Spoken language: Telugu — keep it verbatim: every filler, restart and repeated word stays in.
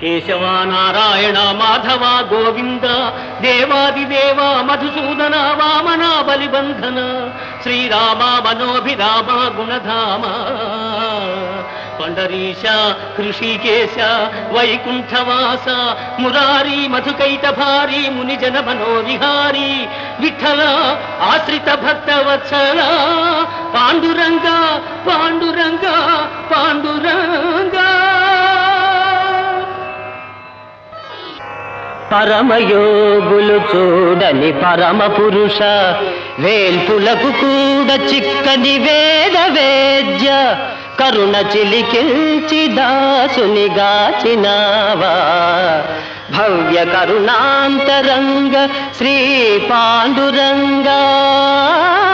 కేశవ నారాయణ మాధవ గోవింద దేవాదిదేవ మధుసూదన వామన బలిబంధన శ్రీరామ మనోభిరామ గుణధామ పండరీశ హృషికేశ వైకుంఠవాస మురారి మధుకైట భారీ మునిజన మనోవిహారీ విఠల ఆశ్రిత భక్త వత్సల పాండురంగ పాండురంగ పాండురంగ పరమయోగులు చూడని పరమ పురుష వేల్పులకు కూడా చిక్కని వేద వేద్య కరుణ చిలికిల్చి దాసుని గాచినావా భవ్య కరుణాంతరంగ శ్రీ పాండురంగా